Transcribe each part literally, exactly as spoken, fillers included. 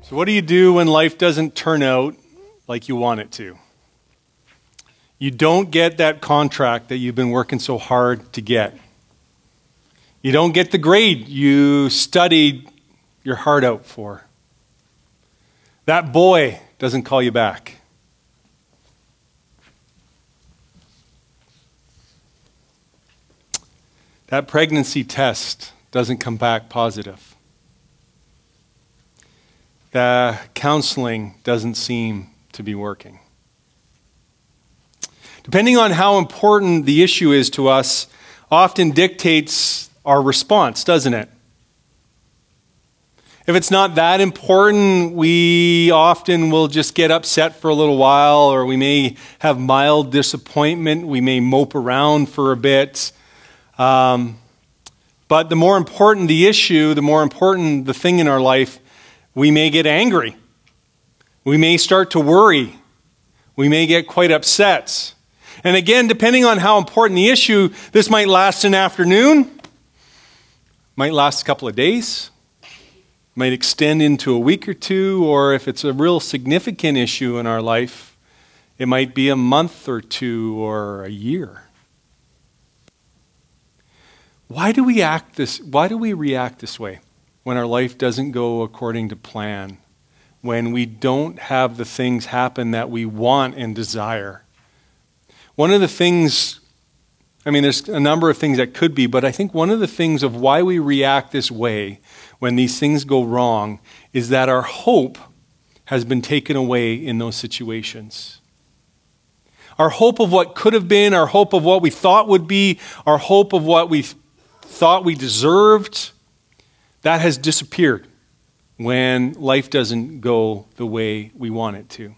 So what do you do when life doesn't turn out like you want it to? You don't get that contract that you've been working so hard to get. You don't get the grade you studied your heart out for. That boy doesn't call you back. That pregnancy test doesn't come back positive. The counseling doesn't seem to be working. Depending on how important the issue is to us, often dictates our response, doesn't it? If it's not that important, we often will just get upset for a little while, or we may have mild disappointment. We may mope around for a bit. Um, but the more important the issue, the more important the thing in our life, we may get angry. We may start to worry. We may get quite upset. And again, depending on how important the issue, this might last an afternoon, might last a couple of days, might extend into a week or two, or if it's a real significant issue in our life, it might be a month or two or a year. Why do we act this? Why do we react this way when our life doesn't go according to plan? When we don't have the things happen that we want and desire? One of the things, I mean, there's a number of things that could be, but I think one of the things of why we react this way when these things go wrong is that our hope has been taken away in those situations. Our hope of what could have been, our hope of what we thought would be, our hope of what we thought we deserved, that has disappeared when life doesn't go the way we want it to.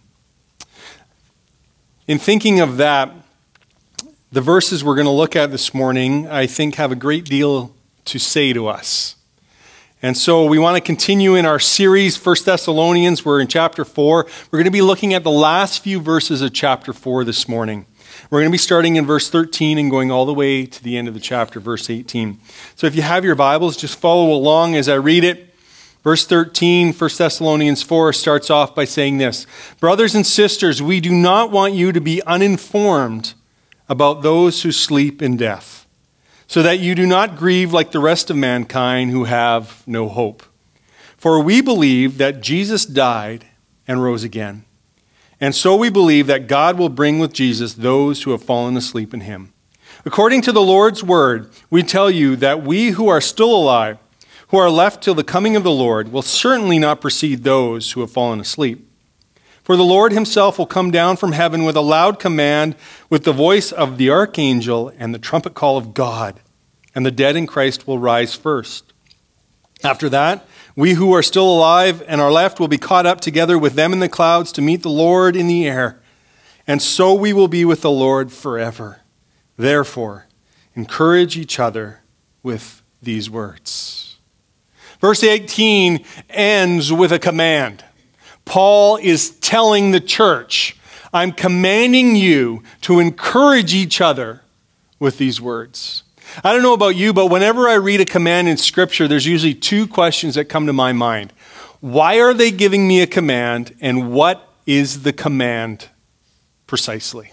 In thinking of that, the verses we're going to look at this morning, I think, have a great deal to say to us. And so we want to continue in our series, First Thessalonians. We're in chapter four. We're going to be looking at the last few verses of chapter four this morning. We're going to be starting in verse thirteen and going all the way to the end of the chapter, verse eighteen. So if you have your Bibles, just follow along as I read it. Verse thirteen, First Thessalonians four, starts off by saying this: "Brothers and sisters, we do not want you to be uninformed about those who sleep in death, so that you do not grieve like the rest of mankind who have no hope. For we believe that Jesus died and rose again. And so we believe that God will bring with Jesus those who have fallen asleep in him. According to the Lord's word, we tell you that we who are still alive, who are left till the coming of the Lord, will certainly not precede those who have fallen asleep. For the Lord himself will come down from heaven with a loud command, with the voice of the archangel and the trumpet call of God, and the dead in Christ will rise first. After that, we who are still alive and are left will be caught up together with them in the clouds to meet the Lord in the air, and so we will be with the Lord forever. Therefore, encourage each other with these words." Verse eighteen ends with a command. Paul is telling the church, I'm commanding you to encourage each other with these words. I don't know about you, but whenever I read a command in Scripture, there's usually two questions that come to my mind. Why are they giving me a command, and what is the command precisely?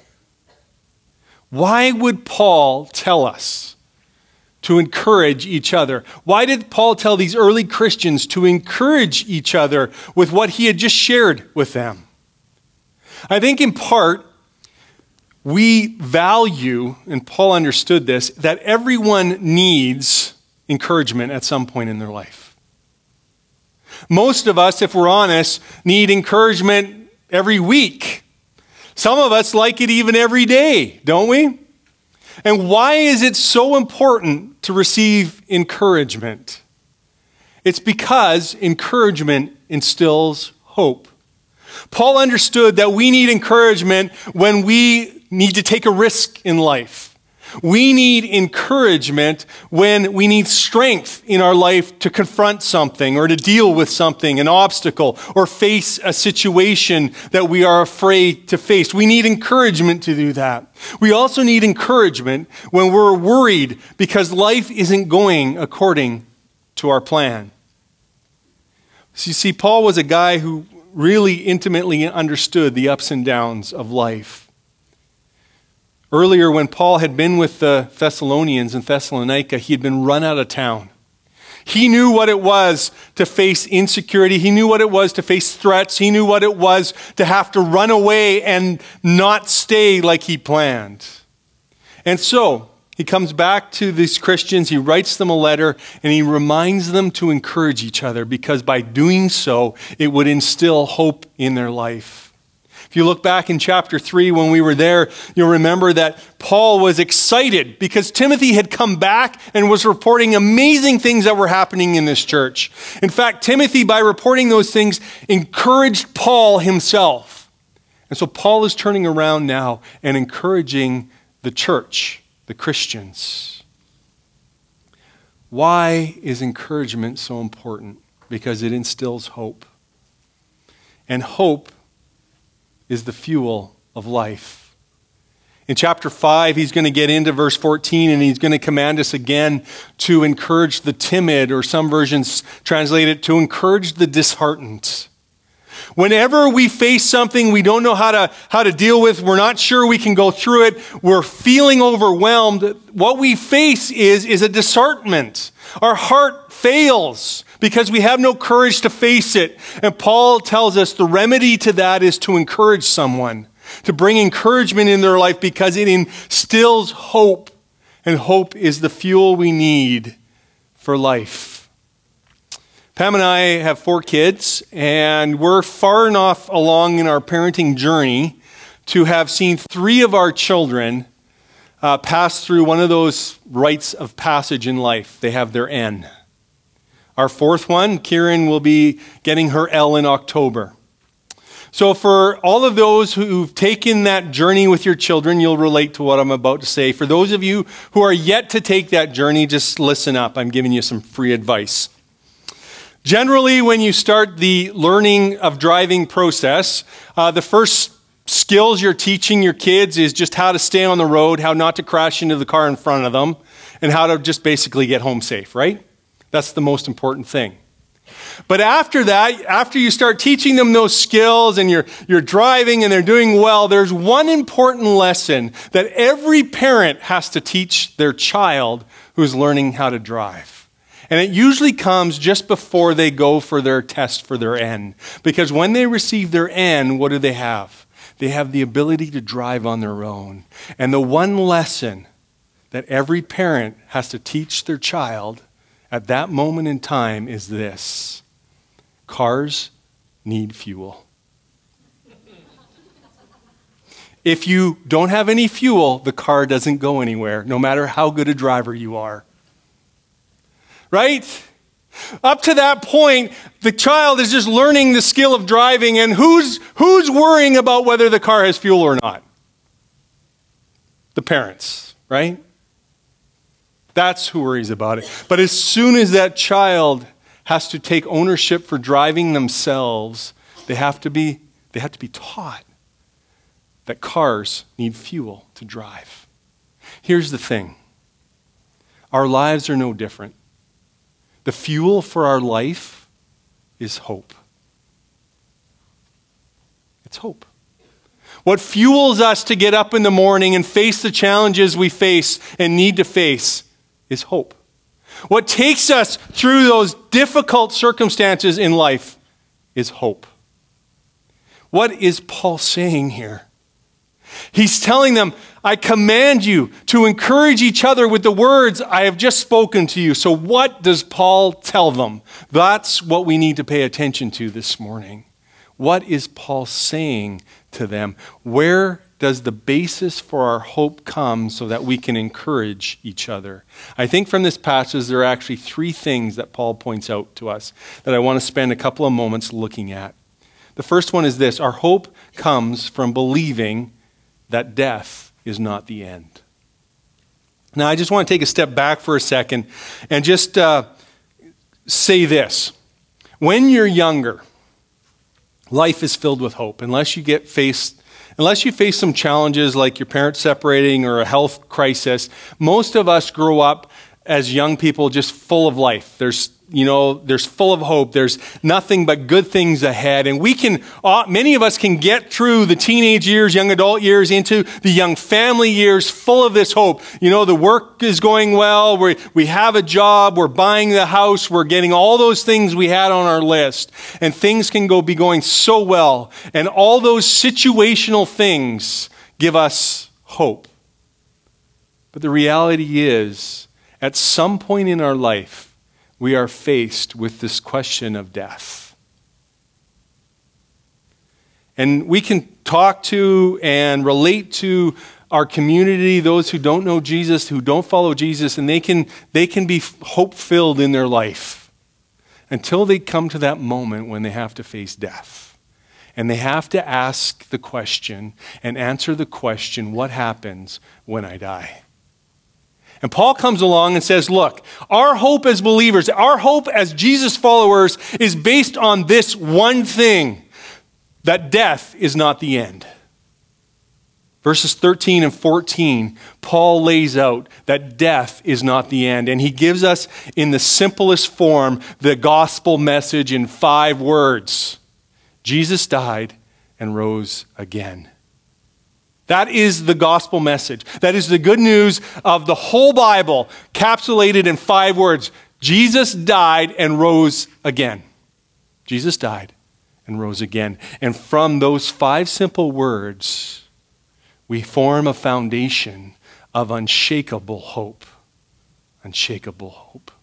Why would Paul tell us to encourage each other? Why did Paul tell these early Christians to encourage each other with what he had just shared with them? I think in part, we value, and Paul understood this, that everyone needs encouragement at some point in their life. Most of us, if we're honest, need encouragement every week. Some of us like it even every day, don't we? And why is it so important to receive encouragement? It's because encouragement instills hope. Paul understood that we need encouragement when we need to take a risk in life. We need encouragement when we need strength in our life to confront something or to deal with something, an obstacle, or face a situation that we are afraid to face. We need encouragement to do that. We also need encouragement when we're worried because life isn't going according to our plan. So you see, Paul was a guy who really intimately understood the ups and downs of life. Earlier, when Paul had been with the Thessalonians in Thessalonica, he had been run out of town. He knew what it was to face insecurity. He knew what it was to face threats. He knew what it was to have to run away and not stay like he planned. And so, he comes back to these Christians, he writes them a letter, and he reminds them to encourage each other, because by doing so, it would instill hope in their life. If you look back in chapter three, when we were there, you'll remember that Paul was excited because Timothy had come back and was reporting amazing things that were happening in this church. In fact, Timothy, by reporting those things, encouraged Paul himself. And so Paul is turning around now and encouraging the church, the Christians. Why is encouragement so important? Because it instills hope. And hope is the fuel of life. In chapter five, he's going to get into verse fourteen, and he's going to command us again to encourage the timid, or some versions translate it to encourage the disheartened. Whenever we face something we don't know how to, how to deal with, we're not sure we can go through it, we're feeling overwhelmed, what we face is, is a disheartenment. Our heart fails because we have no courage to face it. And Paul tells us the remedy to that is to encourage someone, to bring encouragement in their life, because it instills hope. And hope is the fuel we need for life. Pam and I have four kids, and we're far enough along in our parenting journey to have seen three of our children uh, pass through one of those rites of passage in life. They have their N. Our fourth one, Kieran, will be getting her L in October. So for all of those who've taken that journey with your children, you'll relate to what I'm about to say. For those of you who are yet to take that journey, just listen up. I'm giving you some free advice. Generally, when you start the learning of driving process, uh, the first skills you're teaching your kids is just how to stay on the road, how not to crash into the car in front of them, and how to just basically get home safe, right? That's the most important thing. But after that, after you start teaching them those skills and you're, you're driving and they're doing well, there's one important lesson that every parent has to teach their child who's learning how to drive. And it usually comes just before they go for their test for their N. Because when they receive their N, what do they have? They have the ability to drive on their own. And the one lesson that every parent has to teach their child at that moment in time is this: cars need fuel. If you don't have any fuel, the car doesn't go anywhere, no matter how good a driver you are. Right? Up to that point, the child is just learning the skill of driving, and who's, who's worrying about whether the car has fuel or not? The parents, right? That's who worries about it. But as soon as that child has to take ownership for driving themselves, they have to be, they have to be taught that cars need fuel to drive. Here's the thing. Our lives are no different. The fuel for our life is hope. It's hope. What fuels us to get up in the morning and face the challenges we face and need to face is hope. What takes us through those difficult circumstances in life is hope. What is Paul saying here? He's telling them, I command you to encourage each other with the words I have just spoken to you. So what does Paul tell them? That's what we need to pay attention to this morning. What is Paul saying to them? Where does the basis for our hope come so that we can encourage each other? I think from this passage there are actually three things that Paul points out to us that I want to spend a couple of moments looking at. The first one is this: our hope comes from believing that death is not the end. Now, I just want to take a step back for a second and just uh, say this. When you're younger, life is filled with hope. Unless you get faced, unless you face some challenges like your parents separating or a health crisis, most of us grow up as young people just full of life. There's you know, there's full of hope. There's nothing but good things ahead. And we can, uh, many of us can get through the teenage years, young adult years, into the young family years full of this hope. You know, the work is going well. We, we have a job. We're buying the house. We're getting all those things we had on our list. And things can go be going so well. And all those situational things give us hope. But the reality is, at some point in our life, we are faced with this question of death. And we can talk to and relate to our community, those who don't know Jesus, who don't follow Jesus, and they can, they can be hope-filled in their life until they come to that moment when they have to face death. And they have to ask the question and answer the question, what happens when I die? And Paul comes along and says, look, our hope as believers, our hope as Jesus followers is based on this one thing, that death is not the end. Verses thirteen and fourteen, Paul lays out that death is not the end. And he gives us in the simplest form the gospel message in five words. Jesus died and rose again. That is the gospel message. That is the good news of the whole Bible, capsulated in five words. Jesus died and rose again. Jesus died and rose again. And from those five simple words, we form a foundation of unshakable hope. Unshakable hope.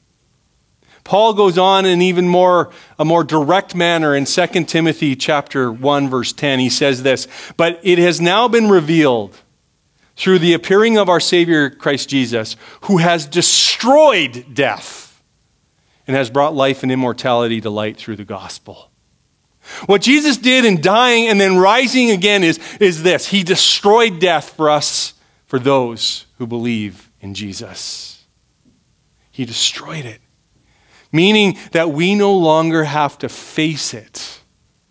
Paul goes on in even more a more direct manner in Second Timothy chapter one, verse ten. He says this, but it has now been revealed through the appearing of our Savior Christ Jesus, who has destroyed death and has brought life and immortality to light through the gospel. What Jesus did in dying and then rising again is, is this. He destroyed death for us, for those who believe in Jesus. He destroyed it. Meaning that we no longer have to face it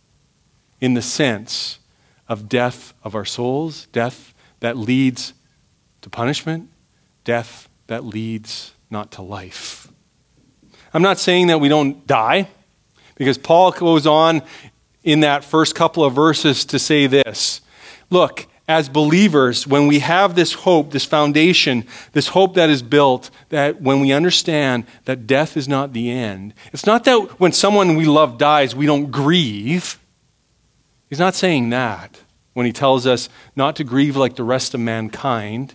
in the sense of death of our souls, death that leads to punishment, death that leads not to life. I'm not saying that we don't die, because Paul goes on in that first couple of verses to say this. Look, as believers, when we have this hope, this foundation, this hope that is built, that when we understand that death is not the end, it's not that when someone we love dies, we don't grieve. He's not saying that when he tells us not to grieve like the rest of mankind,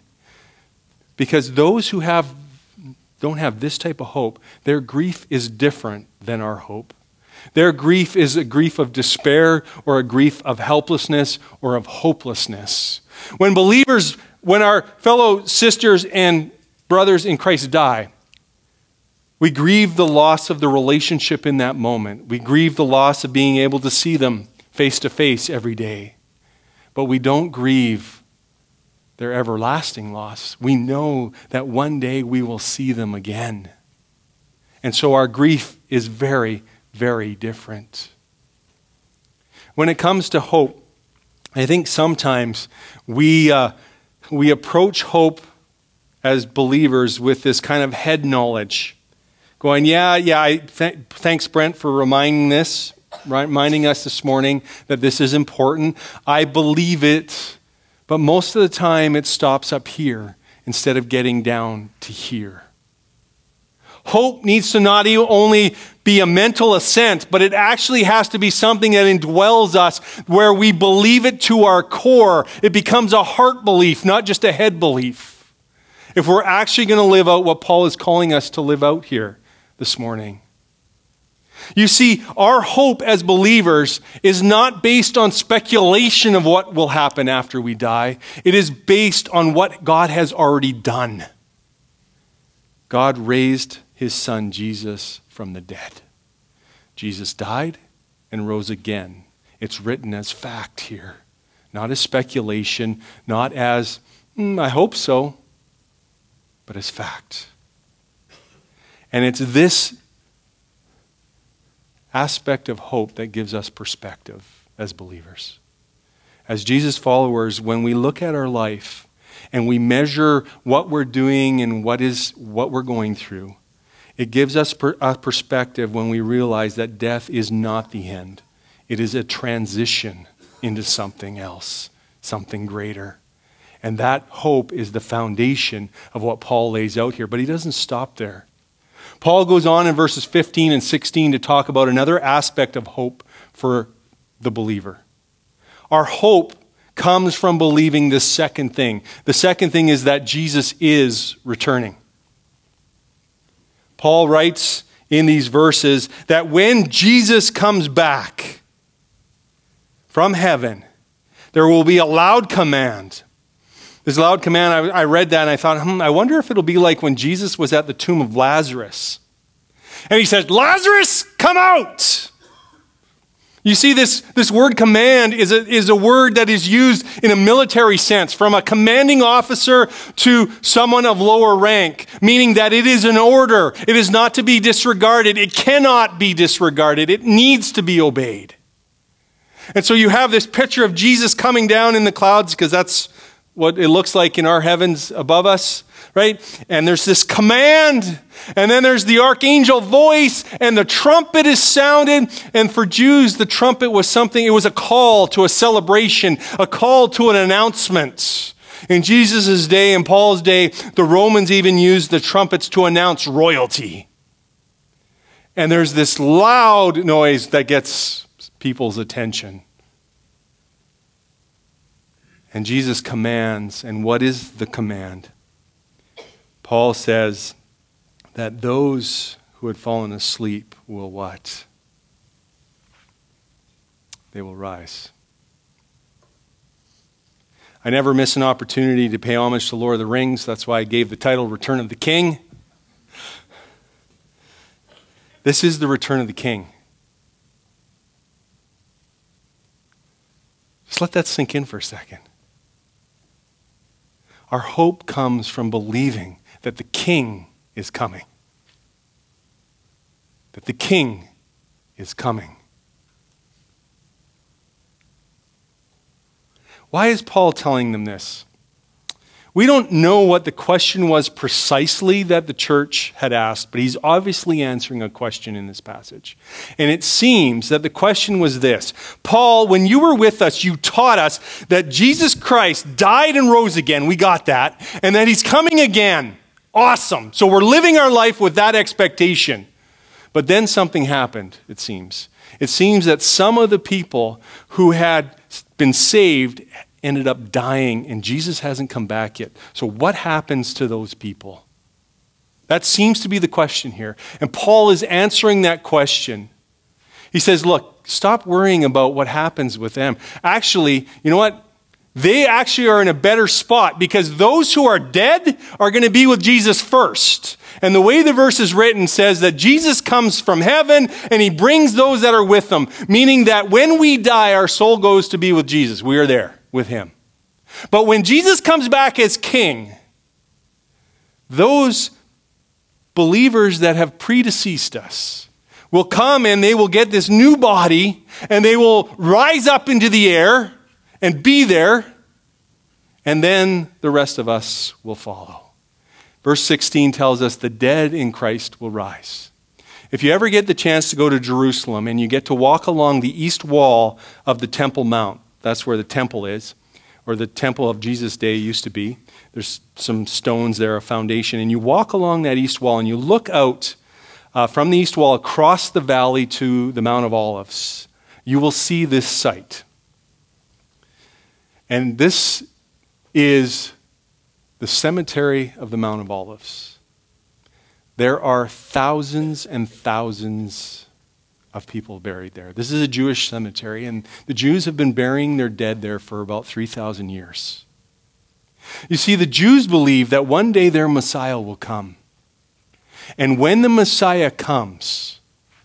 because those who have don't have this type of hope, their grief is different than our hope. Their grief is a grief of despair or a grief of helplessness or of hopelessness. When believers, when our fellow sisters and brothers in Christ die, we grieve the loss of the relationship in that moment. We grieve the loss of being able to see them face to face every day. But we don't grieve their everlasting loss. We know that one day we will see them again. And so our grief is very very different. When it comes to hope, I think sometimes we uh, we approach hope as believers with this kind of head knowledge, going, yeah, yeah. I th- thanks, Brent, for reminding this, reminding us this morning that this is important. I believe it, but most of the time it stops up here instead of getting down to here. Hope needs to not only be a mental assent, but it actually has to be something that indwells us, where we believe it to our core. It becomes a heart belief, not just a head belief. If we're actually going to live out what Paul is calling us to live out here this morning. You see, our hope as believers is not based on speculation of what will happen after we die. It is based on what God has already done. God raised his son Jesus from the dead. Jesus died and rose again. It's written as fact here, not as speculation, not as, mm, I hope so, but as fact. And it's this aspect of hope that gives us perspective as believers. As Jesus followers, when we look at our life and we measure what we're doing and what is what we're going through, It gives us per, a perspective when we realize that death is not the end. It is a transition into something else, something greater. And that hope is the foundation of what Paul lays out here. But he doesn't stop there. Paul goes on in verses fifteen and sixteen to talk about another aspect of hope for the believer. Our hope comes from believing this second thing. The second thing is that Jesus is returning. Paul writes in these verses that when Jesus comes back from heaven, there will be a loud command. This loud command, I, I read that and I thought, hmm, I wonder if it'll be like when Jesus was at the tomb of Lazarus. And he said, Lazarus, come out! You see, this, this word command is a, is a word that is used in a military sense, from a commanding officer to someone of lower rank, meaning that it is an order. It is not to be disregarded. It cannot be disregarded. It needs to be obeyed. And so you have this picture of Jesus coming down in the clouds, because that's what it looks like in our heavens above us, right? And there's this command, and then there's the archangel voice, and the trumpet is sounded. And for Jews, the trumpet was something, it was a call to a celebration, a call to an announcement. In Jesus' day, in Paul's day, the Romans even used the trumpets to announce royalty. And there's this loud noise that gets people's attention. And Jesus commands, and what is the command? Paul says that those who had fallen asleep will what? They will rise. I never miss an opportunity to pay homage to Lord of the Rings. That's why I gave the title Return of the King. This is the return of the King. Just let that sink in for a second. Our hope comes from believing that the King is coming. That the King is coming. Why is Paul telling them this? We don't know what the question was precisely that the church had asked, but he's obviously answering a question in this passage. And it seems that the question was this: Paul, when you were with us, you taught us that Jesus Christ died and rose again. We got that. And that he's coming again. Awesome. So we're living our life with that expectation. But then something happened, it seems. It seems that some of the people who had been saved ended up dying, and Jesus hasn't come back yet. So what happens to those people? That seems to be the question here. And Paul is answering that question. He says, look, stop worrying about what happens with them. Actually, you know what? They actually are in a better spot, because those who are dead are going to be with Jesus first. And the way the verse is written says that Jesus comes from heaven and he brings those that are with him, meaning that when we die, our soul goes to be with Jesus. We are there with him. But when Jesus comes back as king, those believers that have predeceased us will come and they will get this new body and they will rise up into the air and be there, and then the rest of us will follow. Verse sixteen tells us the dead in Christ will rise. If you ever get the chance to go to Jerusalem and you get to walk along the east wall of the Temple Mount, that's where the temple is, or the temple of Jesus' day used to be. There's some stones there, a foundation, and you walk along that east wall and you look out uh, from the east wall across the valley to the Mount of Olives. You will see this site. And this is the cemetery of the Mount of Olives. There are thousands and thousands of people buried there. This is a Jewish cemetery, and the Jews have been burying their dead there for about three thousand years. You see, the Jews believe that one day their Messiah will come. And when the Messiah comes,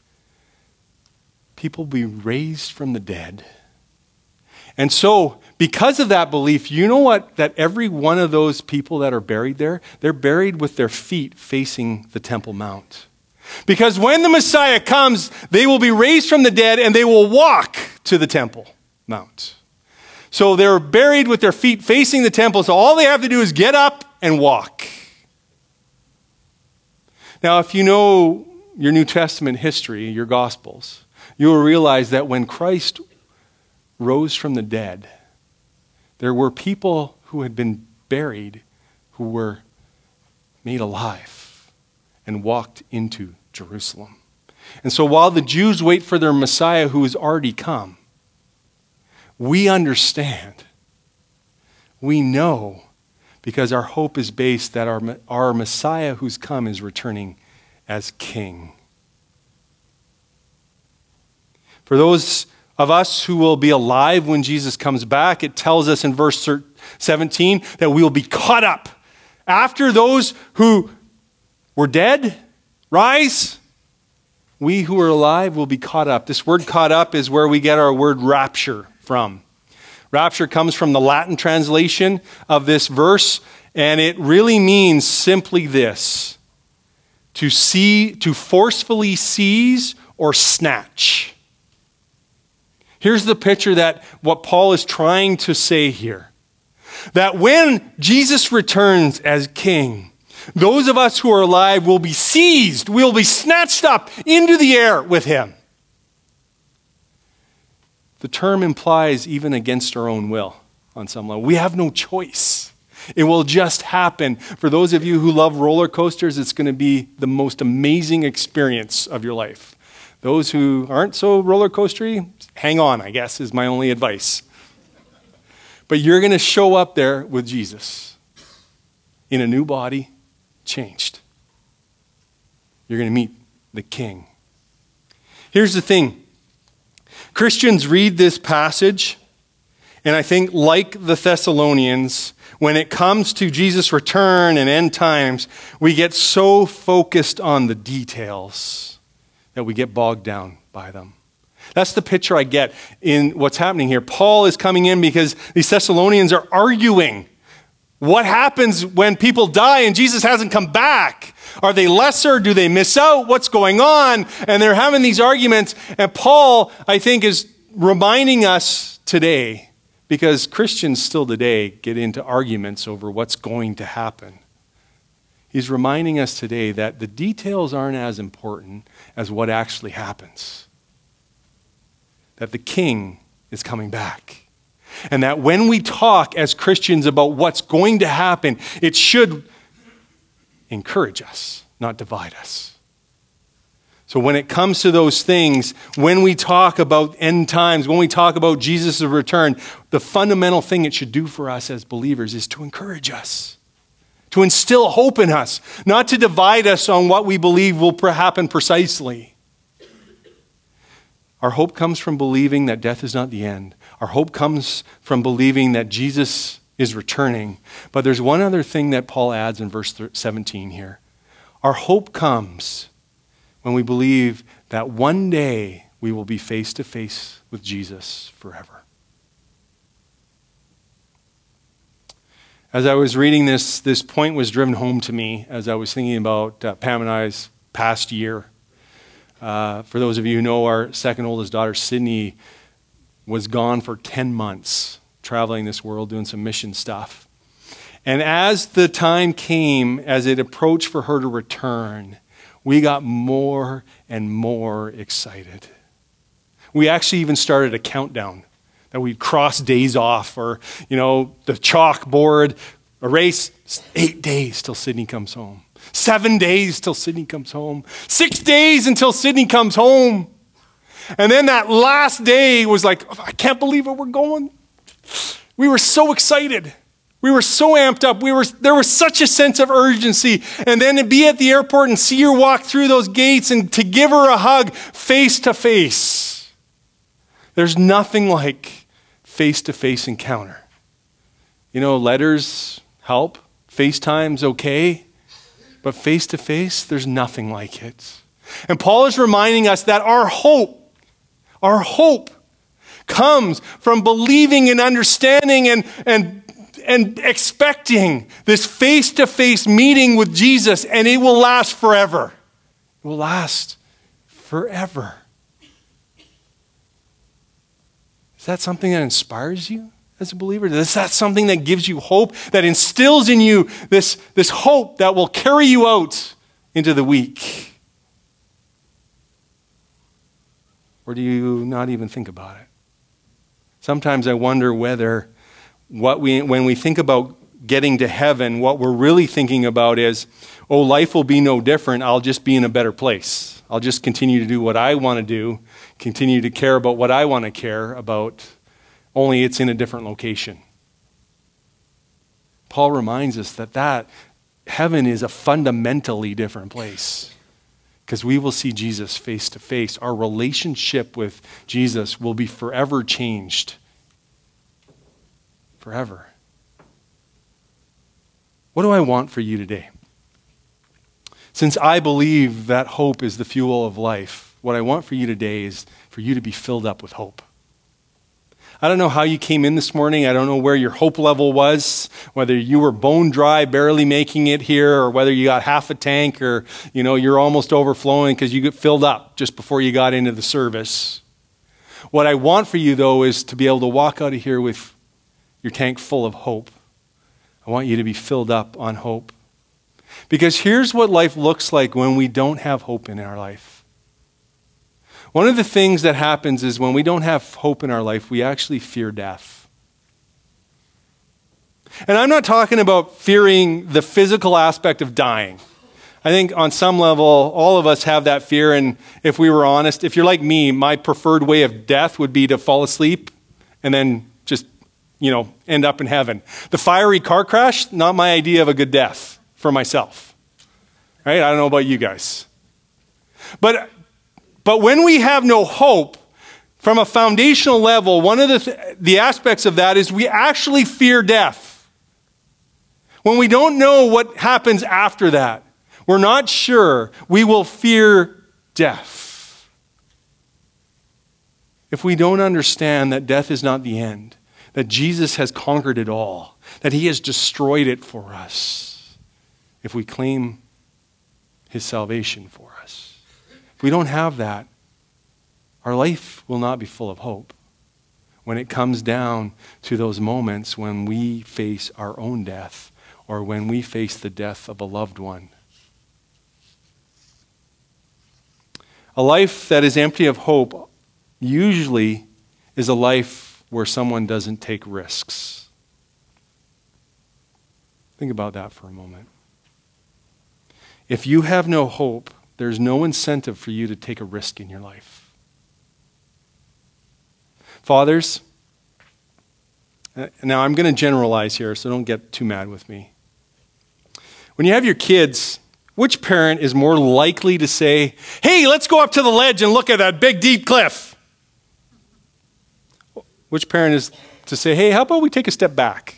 people will be raised from the dead. And so, because of that belief, you know what? That every one of those people that are buried there, they're buried with their feet facing the Temple Mount. Because when the Messiah comes, they will be raised from the dead and they will walk to the Temple Mount. So they're buried with their feet facing the temple, so all they have to do is get up and walk. Now, if you know your New Testament history, your Gospels, you will realize that when Christ rose from the dead, there were people who had been buried who were made alive and walked into Jerusalem. And so while the Jews wait for their Messiah who has already come, we understand, we know, because our hope is based that our, our Messiah who's come is returning as King. For those of us who will be alive when Jesus comes back, it tells us in verse seventeen that we will be caught up. After those who were dead rise, we who are alive will be caught up. This word caught up is where we get our word rapture from. Rapture comes from the Latin translation of this verse, and it really means simply this: to see, to forcefully seize or snatch. Here's the picture that what Paul is trying to say here. That when Jesus returns as King, those of us who are alive will be seized, will be snatched up into the air with him. The term implies even against our own will on some level. We have no choice. It will just happen. For those of you who love roller coasters, it's going to be the most amazing experience of your life. Those who aren't so roller coastery, hang on, I guess, is my only advice. But you're going to show up there with Jesus in a new body, changed. You're going to meet the King. Here's the thing. Christians read this passage, and I think like the Thessalonians, when it comes to Jesus' return and end times, we get so focused on the details that we get bogged down by them. That's the picture I get in what's happening here. Paul is coming in because these Thessalonians are arguing. What happens when people die and Jesus hasn't come back? Are they lesser? Do they miss out? What's going on? And they're having these arguments. And Paul, I think, is reminding us today, because Christians still today get into arguments over what's going to happen. He's reminding us today that the details aren't as important as what actually happens. That the King is coming back. And that when we talk as Christians about what's going to happen, it should encourage us, not divide us. So when it comes to those things, when we talk about end times, when we talk about Jesus' return, the fundamental thing it should do for us as believers is to encourage us, to instill hope in us, not to divide us on what we believe will happen precisely. Our hope comes from believing that death is not the end. Our hope comes from believing that Jesus is returning. But there's one other thing that Paul adds in verse seventeen here. Our hope comes when we believe that one day we will be face to face with Jesus forever. As I was reading this, this point was driven home to me as I was thinking about uh, Pam and I's past year. Uh, for those of you who know, our second oldest daughter, Sydney, was gone for ten months, traveling this world, doing some mission stuff. And as the time came, as it approached for her to return, we got more and more excited. We actually even started a countdown that we'd cross days off, or, you know, the chalkboard, erase eight days till Sydney comes home. Seven days till Sydney comes home. Six days until Sydney comes home. And then that last day was like, oh, I can't believe it, we're going. We were so excited. We were so amped up. We were there was such a sense of urgency. And then to be at the airport and see her walk through those gates and to give her a hug face to face. There's nothing like face-to-face encounter. You know, letters help. FaceTime's okay. But face-to-face, there's nothing like it. And Paul is reminding us that our hope, our hope comes from believing and understanding and, and, and expecting this face-to-face meeting with Jesus, and it will last forever. It will last forever. Is that something that inspires you as a believer? Is that something that gives you hope, that instills in you this, this hope that will carry you out into the week? Or do you not even think about it? Sometimes I wonder whether what we, when we think about getting to heaven, what we're really thinking about is, oh, life will be no different. I'll just be in a better place. I'll just continue to do what I want to do, continue to care about what I want to care about, only it's in a different location. Paul reminds us that, that heaven is a fundamentally different place because we will see Jesus face to face. Our relationship with Jesus will be forever changed. Forever. What do I want for you today? Since I believe that hope is the fuel of life, what I want for you today is for you to be filled up with hope. I don't know how you came in this morning. I don't know where your hope level was, whether you were bone dry, barely making it here, or whether you got half a tank, or you know, you're almost overflowing because you get filled up just before you got into the service. What I want for you, though, is to be able to walk out of here with your tank full of hope. I want you to be filled up on hope. Because here's what life looks like when we don't have hope in our life. One of the things that happens is when we don't have hope in our life, we actually fear death. And I'm not talking about fearing the physical aspect of dying. I think on some level, all of us have that fear. And if we were honest, if you're like me, my preferred way of death would be to fall asleep and then just, you know, end up in heaven. The fiery car crash, not my idea of a good death for myself. Right? I don't know about you guys. But but when we have no hope, from a foundational level, one of the th- the aspects of that is we actually fear death. When we don't know what happens after that, we're not sure, we will fear death. If we don't understand that death is not the end, that Jesus has conquered it all, that he has destroyed it for us, if we claim his salvation for us. If we don't have that, our life will not be full of hope when it comes down to those moments when we face our own death or when we face the death of a loved one. A life that is empty of hope usually is a life where someone doesn't take risks. Think about that for a moment. If you have no hope, there's no incentive for you to take a risk in your life. Fathers, now I'm going to generalize here, so don't get too mad with me. When you have your kids, which parent is more likely to say, hey, let's go up to the ledge and look at that big, deep cliff? Which parent is to say, hey, how about we take a step back?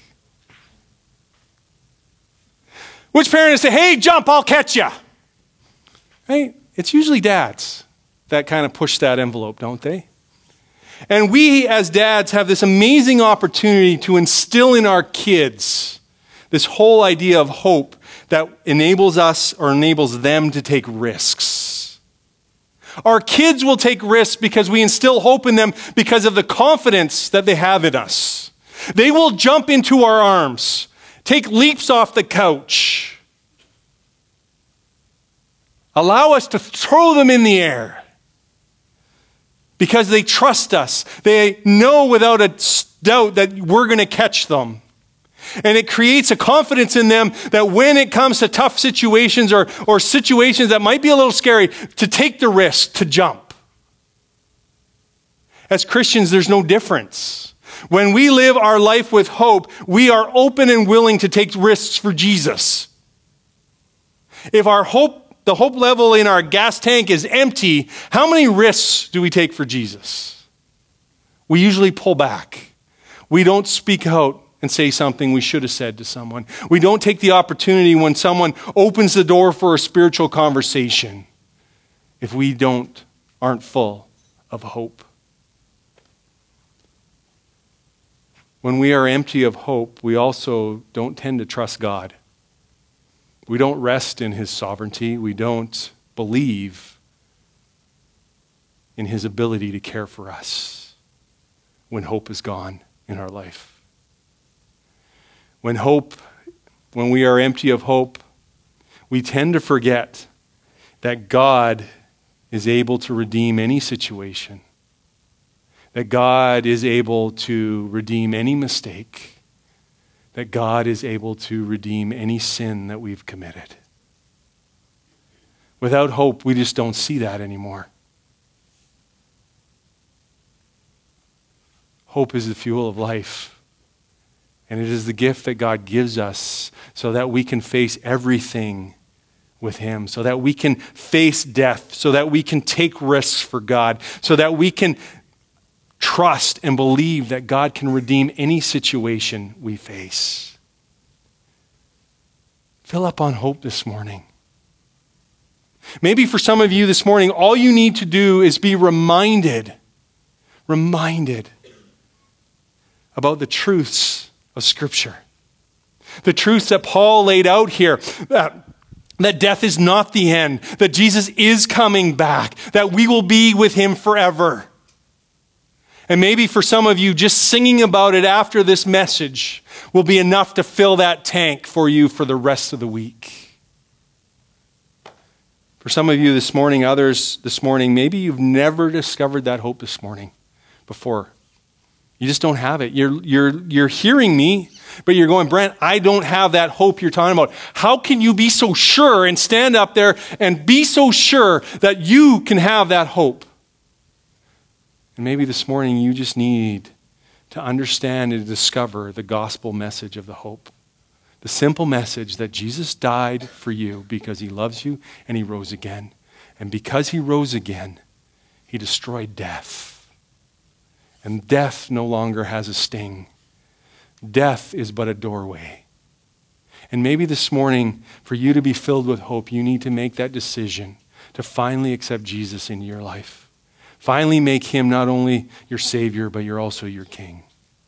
Which parent is to say, hey, jump, I'll catch you? Right? It's usually dads that kind of push that envelope, don't they? And we as dads have this amazing opportunity to instill in our kids this whole idea of hope that enables us or enables them to take risks. Our kids will take risks because we instill hope in them because of the confidence that they have in us. They will jump into our arms, take leaps off the couch, allow us to throw them in the air because they trust us. They know without a doubt that we're going to catch them. And it creates a confidence in them that when it comes to tough situations or, or situations that might be a little scary, to take the risk, to jump. As Christians, there's no difference. When we live our life with hope, we are open and willing to take risks for Jesus. If our hope, the hope level in our gas tank is empty, how many risks do we take for Jesus? We usually pull back. We don't speak out and say something we should have said to someone. We don't take the opportunity when someone opens the door for a spiritual conversation if we don't, aren't full of hope. When we are empty of hope, we also don't tend to trust God. We don't rest in his sovereignty. We don't believe in his ability to care for us when hope is gone in our life. When hope, when we are empty of hope, we tend to forget that God is able to redeem any situation, that God is able to redeem any mistake, that God is able to redeem any sin that we've committed. Without hope, we just don't see that anymore. Hope is the fuel of life. And it is the gift that God gives us so that we can face everything with Him, so that we can face death, so that we can take risks for God, so that we can trust and believe that God can redeem any situation we face. Fill up on hope this morning. Maybe for some of you this morning, all you need to do is be reminded, reminded about the truths of Scripture. The truths that Paul laid out here, that, that death is not the end, that Jesus is coming back, that we will be with Him forever. And maybe for some of you, just singing about it after this message will be enough to fill that tank for you for the rest of the week. For some of you this morning, others this morning, maybe you've never discovered that hope this morning before. You just don't have it. You're, you're, you're hearing me, but you're going, Brent, I don't have that hope you're talking about. How can you be so sure and stand up there and be so sure that you can have that hope? And maybe this morning you just need to understand and discover the gospel message of the hope. The simple message that Jesus died for you because He loves you and He rose again. And because He rose again, He destroyed death. And death no longer has a sting. Death is but a doorway. And maybe this morning, for you to be filled with hope, you need to make that decision to finally accept Jesus into your life. Finally make Him not only your Savior, but you're also your King.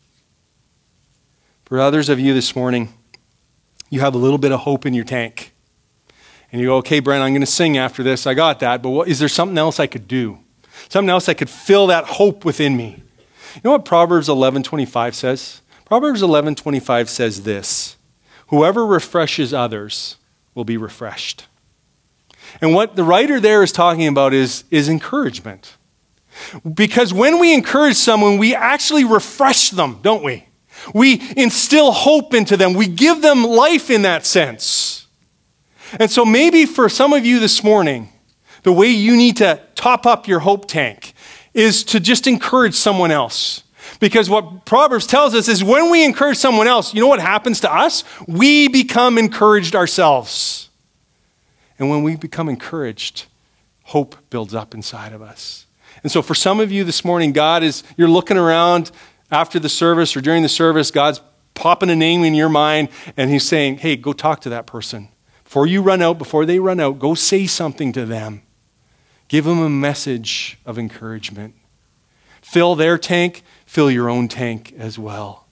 For others of you this morning, you have a little bit of hope in your tank. And you go, okay, Brent, I'm going to sing after this. I got that. But what, is there something else I could do? Something else that could fill that hope within me? You know what Proverbs eleven twenty-five says? Proverbs eleven twenty-five says this: whoever refreshes others will be refreshed. And what the writer there is talking about is, is encouragement. Because when we encourage someone, we actually refresh them, don't we? We instill hope into them. We give them life in that sense. And so maybe for some of you this morning, the way you need to top up your hope tank is to just encourage someone else. Because what Proverbs tells us is when we encourage someone else, you know what happens to us? We become encouraged ourselves. And when we become encouraged, hope builds up inside of us. And so for some of you this morning, God is, you're looking around after the service or during the service, God's popping a name in your mind and He's saying, hey, go talk to that person. Before you run out, before they run out, go say something to them. Give them a message of encouragement. Fill their tank, fill your own tank as well.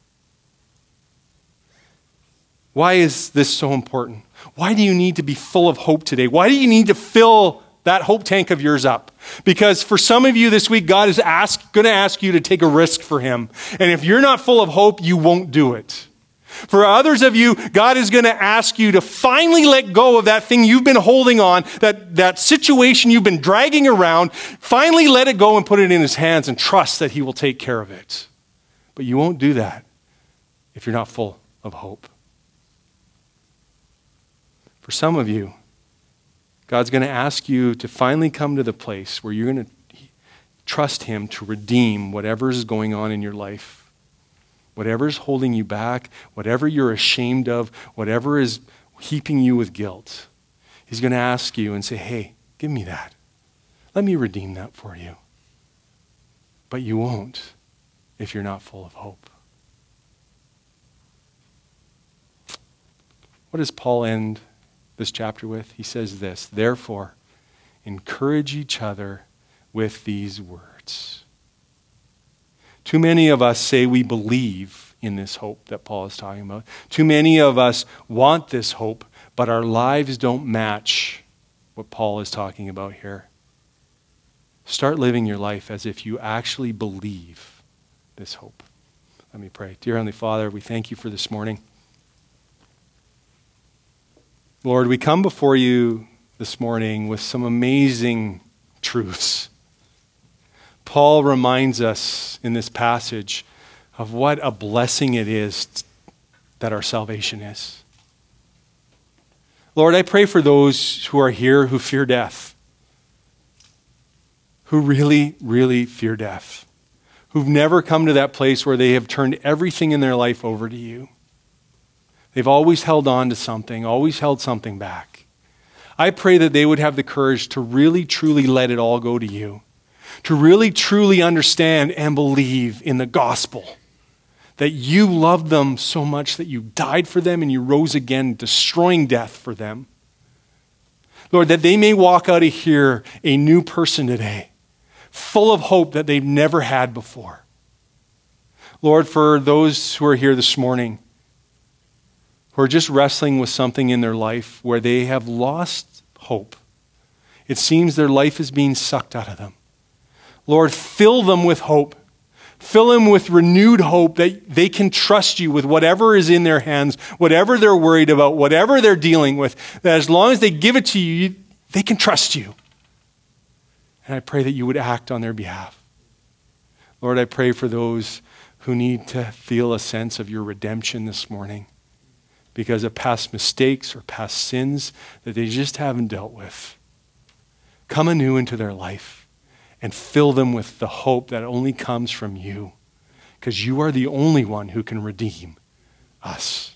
Why is this so important? Why do you need to be full of hope today? Why do you need to fill that hope tank of yours up? Because for some of you this week, God is ask, going to ask you to take a risk for Him. And if you're not full of hope, you won't do it. For others of you, God is going to ask you to finally let go of that thing you've been holding on, that, that situation you've been dragging around. Finally let it go and put it in His hands and trust that He will take care of it. But you won't do that if you're not full of hope. For some of you, God's going to ask you to finally come to the place where you're going to trust Him to redeem whatever is going on in your life. Whatever is holding you back, whatever you're ashamed of, whatever is heaping you with guilt. He's going to ask you and say, hey, give me that. Let me redeem that for you. But you won't if you're not full of hope. What does Paul end this chapter with? He says this: therefore, encourage each other with these words. Too many of us say we believe in this hope that Paul is talking about. Too many of us want this hope, but our lives don't match what Paul is talking about here. Start living your life as if you actually believe this hope. Let me pray. Dear Heavenly Father, we thank You for this morning. Lord, we come before You this morning with some amazing truths. Paul reminds us in this passage of what a blessing it is that our salvation is. Lord, I pray for those who are here who fear death, who really, really fear death, who've never come to that place where they have turned everything in their life over to you. They've always held on to something, always held something back. I pray that they would have the courage to really, truly let it all go to you, to really, truly understand and believe in the gospel, that you loved them so much that you died for them and you rose again, destroying death for them. Lord, that they may walk out of here a new person today, full of hope that they've never had before. Lord, for those who are here this morning, who are just wrestling with something in their life where they have lost hope, it seems their life is being sucked out of them. Lord, fill them with hope. Fill them with renewed hope that they can trust you with whatever is in their hands, whatever they're worried about, whatever they're dealing with, that as long as they give it to you, they can trust you. And I pray that you would act on their behalf. Lord, I pray for those who need to feel a sense of your redemption this morning because of past mistakes or past sins that they just haven't dealt with. Come anew into their life. And fill them with the hope that only comes from you, because you are the only one who can redeem us.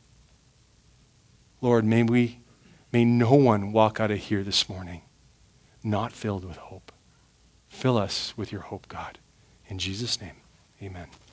Lord, may we, may no one walk out of here this morning not filled with hope. Fill us with your hope, God. In Jesus' name, amen.